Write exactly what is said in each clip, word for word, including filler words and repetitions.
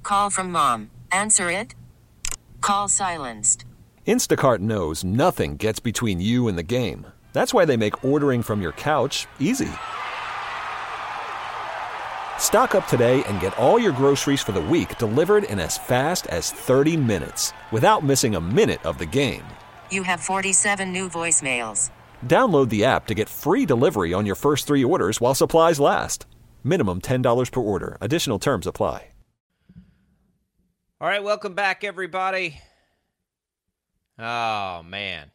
Call from mom. Answer it. Call silenced. Instacart knows nothing gets between you and the game. That's why they make ordering from your couch easy. Stock up today and get all your groceries for the week delivered in as fast as thirty minutes without missing a minute of the game. You have forty-seven new voicemails. Download the app to get free delivery on your first three orders while supplies last. Minimum ten dollars per order. Additional terms apply. All right, welcome back, everybody. Oh, man.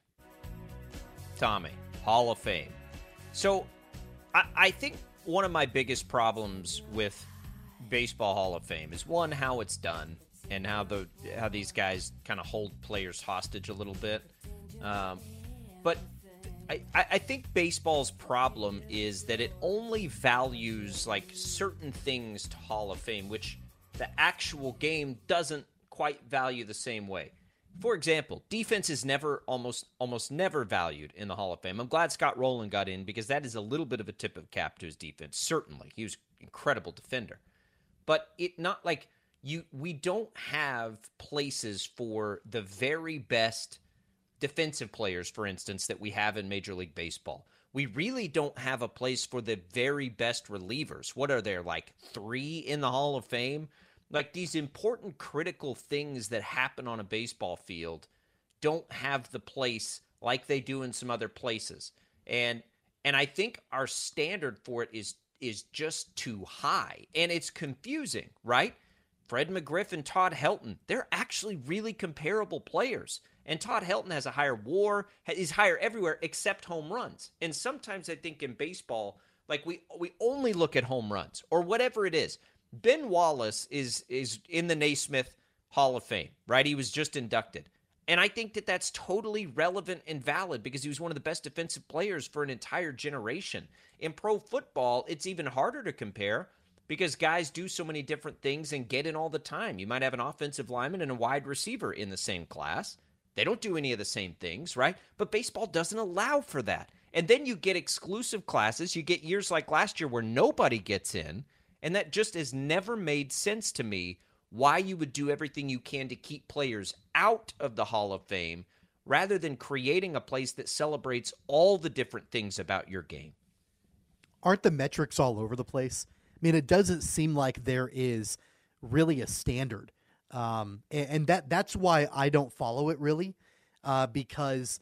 Tommy, Hall of Fame. So, I, I think one of my biggest problems with Baseball Hall of Fame is, one, how it's done and how the how these guys kind of hold players hostage a little bit. Um, but I, I think baseball's problem is that it only values, like, certain things to Hall of Fame, which the actual game doesn't quite value the same way. For example, defense is never, almost almost never valued in the Hall of Fame. I'm glad Scott Rowland got in because that is a little bit of a tip of cap to his defense. Certainly, he was an incredible defender. But it not like you. We don't have places for the very best defensive players, for instance, that we have in Major League Baseball. We really don't have a place for the very best relievers. What are there, like three in the Hall of Fame? Like, these important, critical things that happen on a baseball field don't have the place like they do in some other places. And and I think our standard for it is is just too high. And it's confusing, right? Fred McGriff and Todd Helton, they're actually really comparable players. And Todd Helton has a higher WAR, is higher everywhere except home runs. And sometimes I think in baseball, like, we we only look at home runs or whatever it is. Ben Wallace is is in the Naismith Hall of Fame, right? He was just inducted. And I think that that's totally relevant and valid because he was one of the best defensive players for an entire generation. In pro football, it's even harder to compare because guys do so many different things and get in all the time. You might have an offensive lineman and a wide receiver in the same class. They don't do any of the same things, right? But baseball doesn't allow for that. And then you get exclusive classes. You get years like last year where nobody gets in. And that just has never made sense to me why you would do everything you can to keep players out of the Hall of Fame rather than creating a place that celebrates all the different things about your game. Aren't the metrics all over the place? I mean, it doesn't seem like there is really a standard. Um, and, and that that's why I don't follow it really, uh, because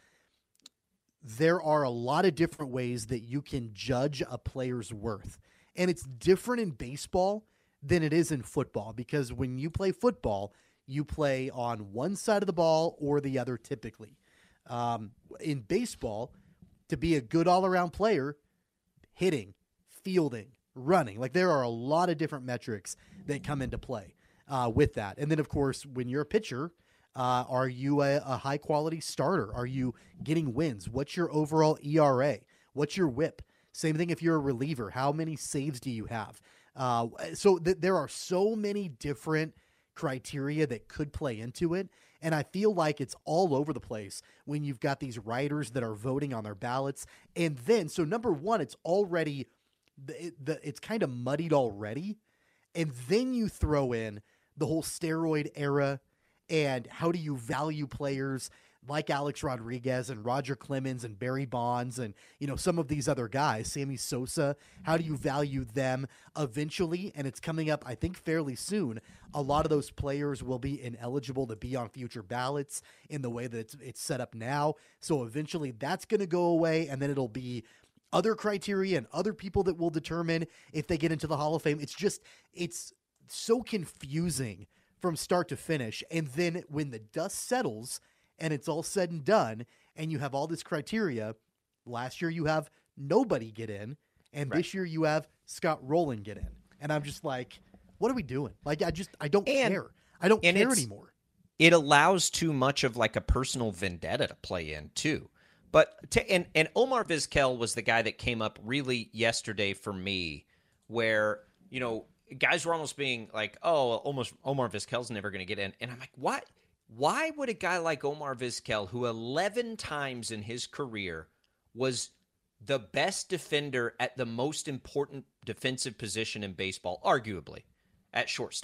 there are a lot of different ways that you can judge a player's worth. And it's different in baseball than it is in football because when you play football, you play on one side of the ball or the other typically. Um, in baseball, to be a good all-around player, hitting, fielding, running, like there are a lot of different metrics that come into play uh, with that. And then, of course, when you're a pitcher, uh, are you a, a high-quality starter? Are you getting wins? What's your overall E R A? What's your whip? Same thing if you're a reliever. How many saves do you have? Uh, so th- there are so many different criteria that could play into it. And I feel like it's all over the place when you've got these writers that are voting on their ballots. And then, so number one, it's already, the, the, it's kind of muddied already. And then you throw in the whole steroid era and how do you value players like Alex Rodriguez and Roger Clemens and Barry Bonds and, you know, some of these other guys, Sammy Sosa, how do you value them eventually? And it's coming up, I think, fairly soon. A lot of those players will be ineligible to be on future ballots in the way that it's, it's set up now. So eventually that's going to go away, and then it'll be other criteria and other people that will determine if they get into the Hall of Fame. It's just, it's so confusing from start to finish. And then when the dust settles and it's all said and done, and you have all this criteria, last year you have nobody get in, and right. This year you have Scott Rowland get in. And I'm just like, what are we doing? Like, I just, I don't and, care. I don't care anymore. It allows too much of like a personal vendetta to play in too. But, to, and, and Omar Vizquel was the guy that came up really yesterday for me where, you know, guys were almost being like, oh, almost Omar Vizquel's never going to get in. And I'm like, what? Why would a guy like Omar Vizquel, who eleven times in his career was the best defender at the most important defensive position in baseball, arguably, at shortstop,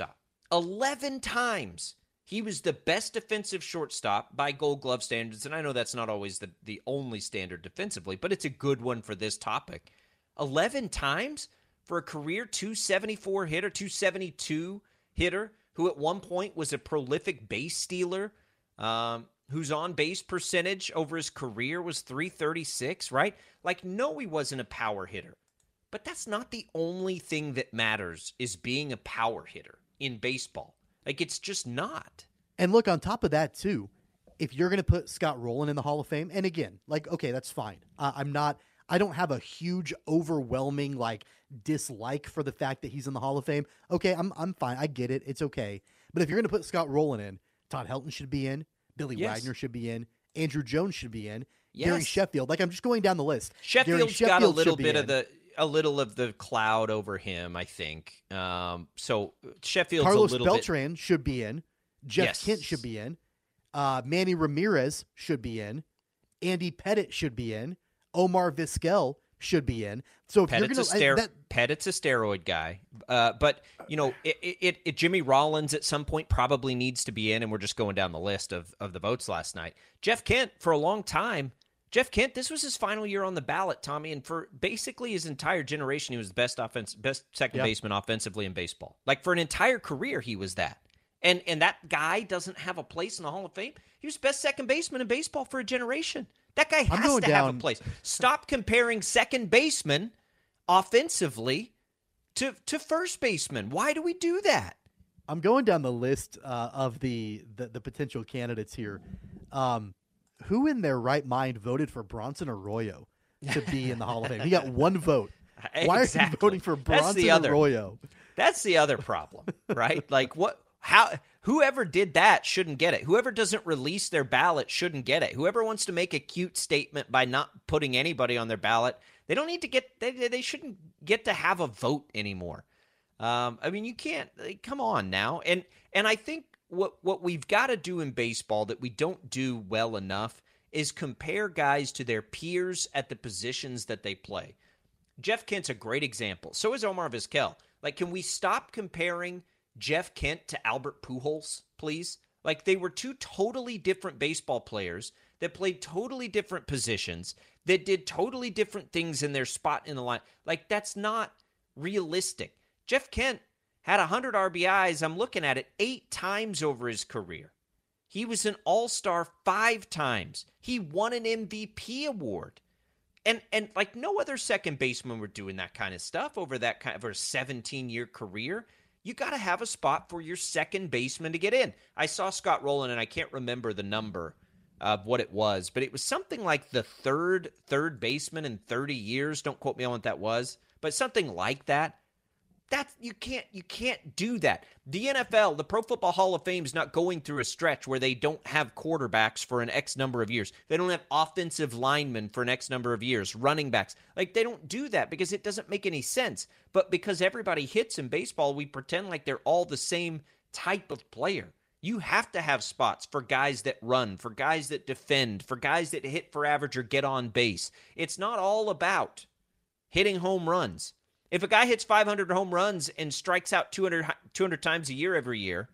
eleven times. He was the best defensive shortstop by Gold Glove standards, and I know that's not always the, the only standard defensively, but it's a good one for this topic. eleven times for a career two seventy-four hitter, two seventy-two hitter, who at one point was a prolific base stealer, um, whose on-base percentage over his career was three thirty-six, right? Like, no, he wasn't a power hitter. But that's not the only thing that matters, is being a power hitter in baseball. Like, it's just not. And look, on top of that, too, if you're going to put Scott Rowland in the Hall of Fame, and again, like, okay, that's fine. Uh, I'm not, I don't have a huge, overwhelming, like, dislike for the fact that he's in the Hall of Fame. Okay, I'm I'm fine. I get it. It's okay. But if you're going to put Scott Rowland in, Todd Helton should be in, Billy Yes. Wagner should be in, Andrew Jones should be in, Yes. Gary Sheffield. Like, I'm just going down the list. Gary Sheffield's got a Sheffield little should be bit in. of the a little of the cloud over him, I think. Um, so Sheffield's Carlos a little Beltran should be in. Jeff Yes. Kent should be in. Uh, Manny Ramirez should be in. Andy Pettit should be in. Omar Vizquel should be in. So if bit. Pettit's, you're a going stero- to that, Pettit's a steroid guy. Uh, but, you know, it, it, it, Jimmy Rollins at some point probably needs to be in, and we're just going down the list of, of the votes last night. Jeff Kent, for a long time, Jeff Kent, this was his final year on the ballot, Tommy, and for basically his entire generation, he was the best offense, best second Yeah. baseman offensively in baseball. Like, for an entire career, he was that. And and that guy doesn't have a place in the Hall of Fame. He was best second baseman in baseball for a generation. That guy has going to have a down- place. Stop comparing second baseman offensively to to first baseman. Why do we do that? I'm going down the list uh, of the, the the potential candidates here. Um, who in their right mind voted for Bronson Arroyo to be in the Hall of Fame? He got one vote. Why Exactly. are you voting for That's Bronson the other- Arroyo? That's the other problem, right? Like, what? How? Whoever did that shouldn't get it. Whoever doesn't release their ballot shouldn't get it. Whoever wants to make a cute statement by not putting anybody on their ballot, they don't need to get. They they shouldn't get to have a vote anymore. Um, I mean, you can't. Like, come on now. And and I think what what we've got to do in baseball that we don't do well enough is compare guys to their peers at the positions that they play. Jeff Kent's a great example. So is Omar Vizquel. Like, can we stop comparing Jeff Kent to Albert Pujols, please? Like, they were two totally different baseball players that played totally different positions, that did totally different things in their spot in the line. Like, that's not realistic. Jeff Kent had one hundred R B Is, I'm looking at it, eight times over his career. He was an all-star five times. He won an M V P award. And, and like, no other second baseman were doing that kind of stuff over that kind of a seventeen-year career. You got to have a spot for your second baseman to get in. I saw Scott Rowland, and I can't remember the number of what it was, but it was something like the third third baseman in thirty years. Don't quote me on what that was, but something like that. That's you can't you can't do that. The N F L, the Pro Football Hall of Fame, is not going through a stretch where they don't have quarterbacks for an X number of years. They don't have offensive linemen for an X number of years, running backs. Like, they don't do that because it doesn't make any sense. But because everybody hits in baseball, we pretend like they're all the same type of player. You have to have spots for guys that run, for guys that defend, for guys that hit for average or get on base. It's not all about hitting home runs. If a guy hits five hundred home runs and strikes out two hundred, two hundred times a year every year,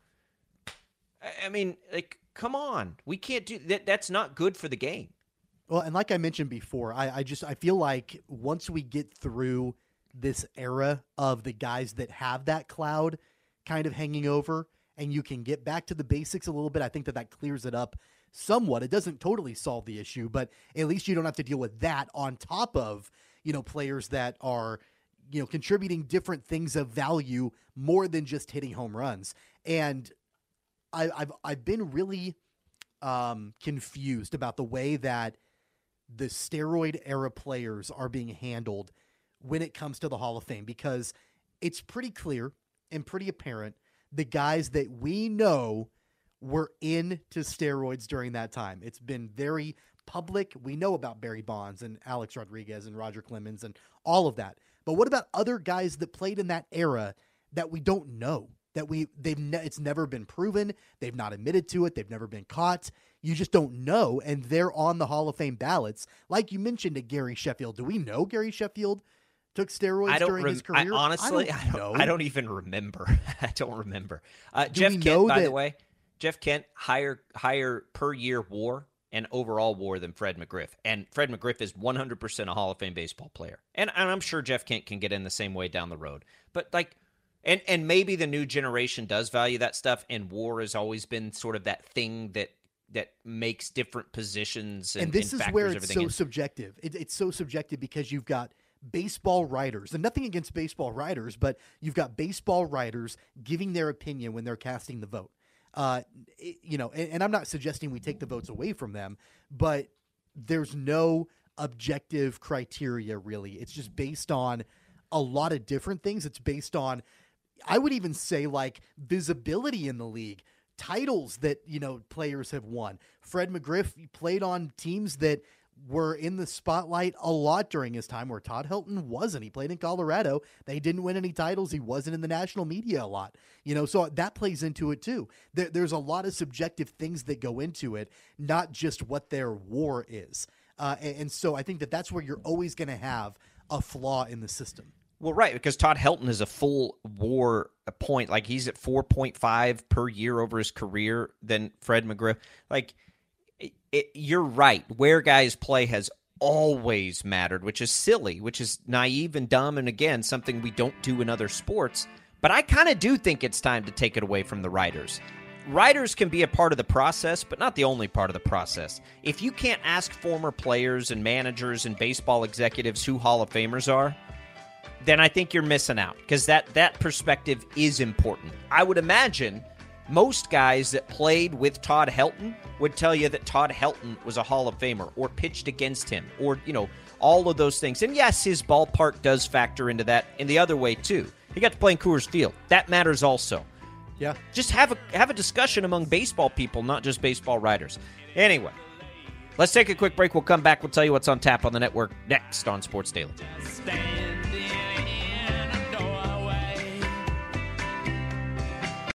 I mean, like, come on. We can't do that. That's not good for the game. Well, and like I mentioned before, I, I just I feel like once we get through this era of the guys that have that cloud kind of hanging over, and you can get back to the basics a little bit, I think that that clears it up somewhat. It doesn't totally solve the issue, but at least you don't have to deal with that on top of, you know, players that are, you know, contributing different things of value more than just hitting home runs. And I, I've I've been really um, confused about the way that the steroid era players are being handled when it comes to the Hall of Fame, because it's pretty clear and pretty apparent the guys that we know were into steroids during that time. It's been very public. We know about Barry Bonds and Alex Rodriguez and Roger Clemens and all of that. But what about other guys that played in that era that we don't know? That we they've ne- it's never been proven. They've not admitted to it. They've never been caught. You just don't know, and they're on the Hall of Fame ballots. Like you mentioned, to Gary Sheffield. Do we know Gary Sheffield took steroids I don't during rem- his career? I, honestly, I I don't, don't, know. I don't even remember. I don't remember. Uh, Do Jeff we Kent, know by that- the way, Jeff Kent, higher higher per year WAR and overall WAR than Fred McGriff. And Fred McGriff is one hundred percent a Hall of Fame baseball player. And, and I'm sure Jeff Kent can get in the same way down the road. But like, and and maybe the new generation does value that stuff, and WAR has always been sort of that thing that that makes different positions and, and this and is where factors it's everything so in. subjective. It, it's so subjective because you've got baseball writers, and nothing against baseball writers, but you've got baseball writers giving their opinion when they're casting the vote. Uh, it- you know, and, and I'm not suggesting we take the votes away from them, but there's no objective criteria really. It's just based on a lot of different things. It's based on, I would even say, like visibility in the league, titles that, you know, players have won. Fred McGriff played on teams that were in the spotlight a lot during his time, where Todd Helton wasn't. He played in Colorado. They didn't win any titles. He wasn't in the national media a lot, you know, so that plays into it too. There, there's a lot of subjective things that go into it, not just what their WAR is. Uh, and, and so I think that that's where you're always going to have a flaw in the system. Well, right, because Todd Helton is a full WAR point. Like, he's at four point five per year over his career than Fred McGriff. Like, it, it, you're right. Where guys play has always mattered, which is silly, which is naive and dumb, and, again, something we don't do in other sports. But I kind of do think it's time to take it away from the writers. Writers can be a part of the process, but not the only part of the process. If you can't ask former players and managers and baseball executives who Hall of Famers are, then I think you're missing out, because that, that perspective is important. I would imagine most guys that played with Todd Helton would tell you that Todd Helton was a Hall of Famer or pitched against him, or, you know, all of those things. And yes, his ballpark does factor into that in the other way too. He got to play in Coors Field. That matters also. Yeah. Just have a have a discussion among baseball people, not just baseball writers. Anyway, let's take a quick break. We'll come back. We'll tell you what's on tap on the network next on Sports Daily. Stand